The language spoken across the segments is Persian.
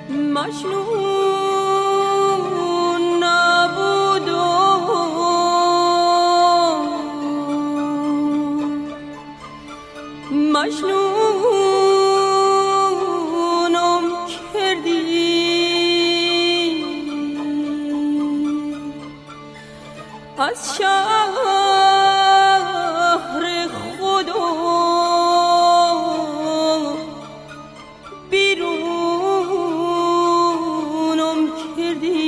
مجنون نبودم، مجنونم کردی از شهر خودم بیرونم کردی.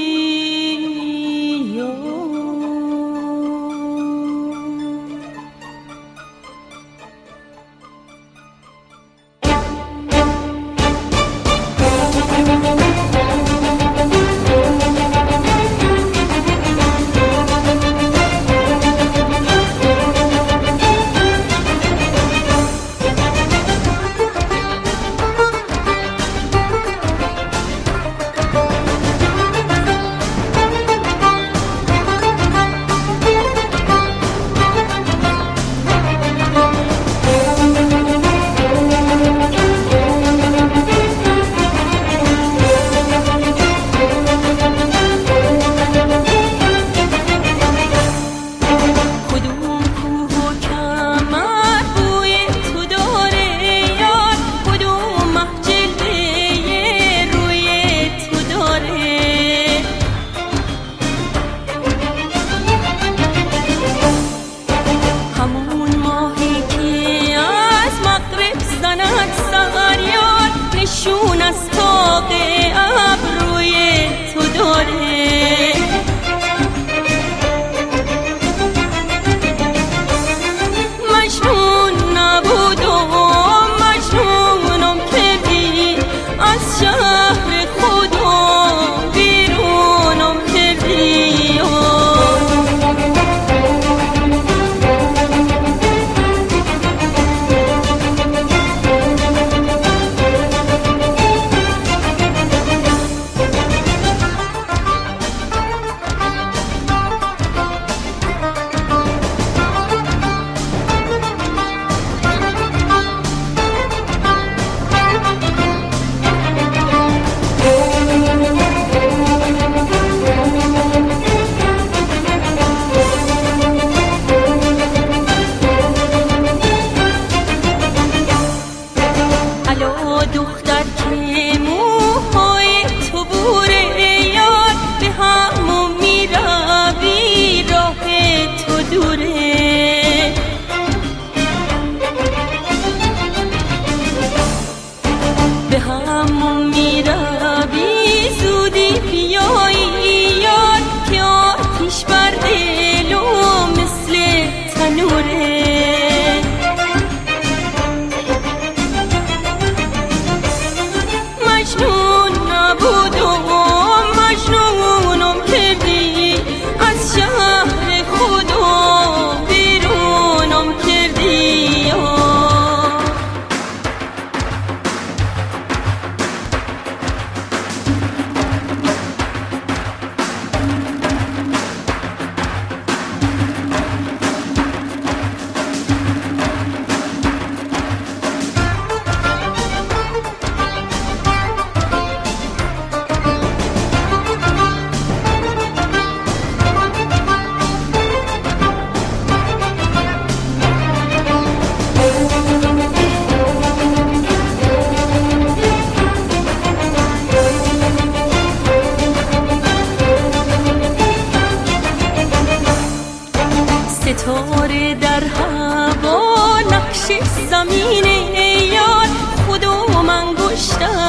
نشون از طاق ابروی تو داره، مجنون نبودم، مجنونم کردی از شهر خودم بیرونم کردی. دختر که موهای تو بوره یار، به همون میروی راه تو دوره، به همون میروی زودی بیایی یار، که آتیش بر دلو مثل تنوره. مجنون نبودم، مجنونم کردی از شهر خودم بیرونم کردی. ستاره در هوا نقش زمینه یار، خودم انگشتم